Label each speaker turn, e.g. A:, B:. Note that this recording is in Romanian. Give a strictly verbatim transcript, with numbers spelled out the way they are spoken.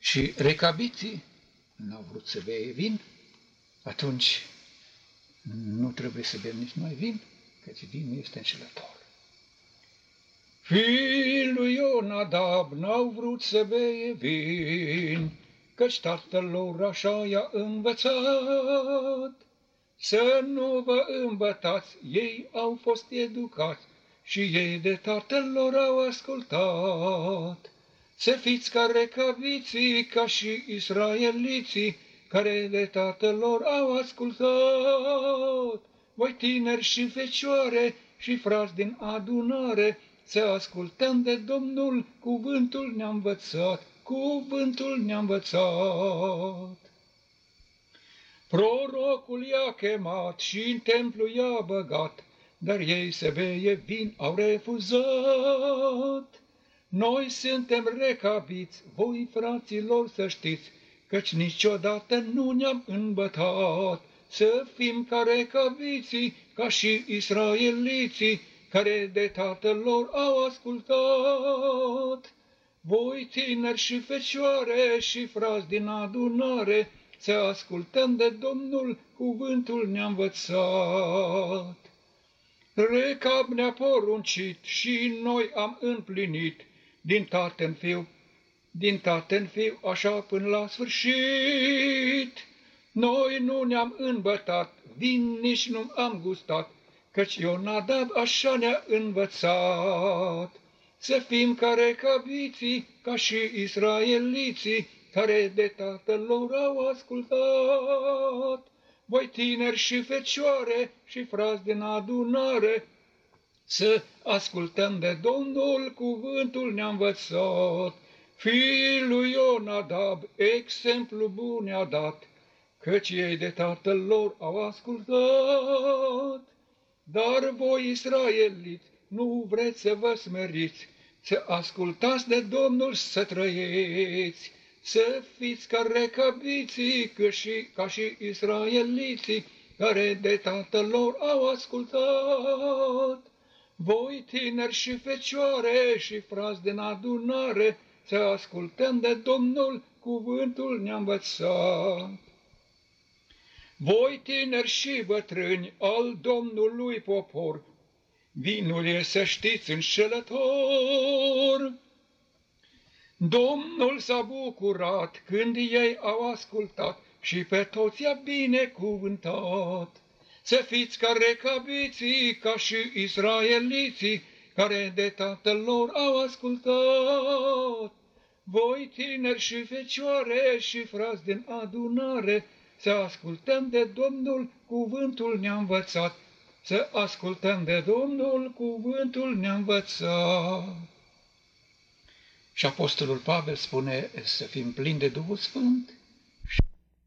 A: Și recabiții n-au vrut să bea vin, atunci nu trebuie să bem nici mai vin, căci vinul este înșelător. Fiii lui Ionadab n-au vrut să bea vin, căci tatăl lor așa i-a învățat. Să nu vă îmbătați, ei au fost educați și ei de tatăl lor au ascultat. Să fiți ca recabiții, ca și israeliții, care de tatăl lor au ascultat. Voi tineri și fecioare și frați din adunare, să ascultăm de Domnul, cuvântul ne-a învățat, cuvântul ne-a învățat. Prorocul i-a chemat și în templu i-a băgat, dar ei să beie vin au refuzat. Noi suntem recabiți, voi fraților să știți, căci niciodată nu ne-am îmbătat. Să fim ca recabiții, ca și israeliții, care de tatăl lor au ascultat. Voi tineri și fecioare și frați din adunare, să ascultăm de Domnul, cuvântul ne-a învățat. Recab ne-a poruncit și noi am împlinit, din tată în fiu, din tată în fiu, așa până la sfârșit. Noi nu ne-am îmbătat, vin nici nu am gustat, căci Ionadab așa ne-a învățat. Să fim ca recabiții, ca și israeliții, care de tatăl lor au ascultat. Voi tineri și fecioare și frați din adunare, să ascultăm de Domnul, cuvântul ne-a învățat. Fiii lui Ionadab exemplu bun ne-a dat, căci ei de tatăl lor au ascultat. Dar voi, israeliți, nu vreți să vă smeriți, să ascultați de Domnul, să trăiți, să fiți ca recabiții, ca și, ca și israeliții, care de tatăl lor au ascultat. Voi, tineri și fecioare și frați din adunare, să ascultăm de Domnul, cuvântul ne-a învățat. Voi, tineri și bătrâni, al Domnului popor, vinul e, să știți, înșelător. Domnul s-a bucurat când ei au ascultat și pe toți i-a binecuvântat. Să fiți ca recabiții, ca și israeliții, care de tatăl lor au ascultat. Voi, tineri și fecioare și frați din adunare, să ascultăm de Domnul, cuvântul ne-a învățat. Să ascultăm de Domnul, cuvântul ne-a învățat. Și apostolul Pavel spune să fim plini de Duhul Sfânt,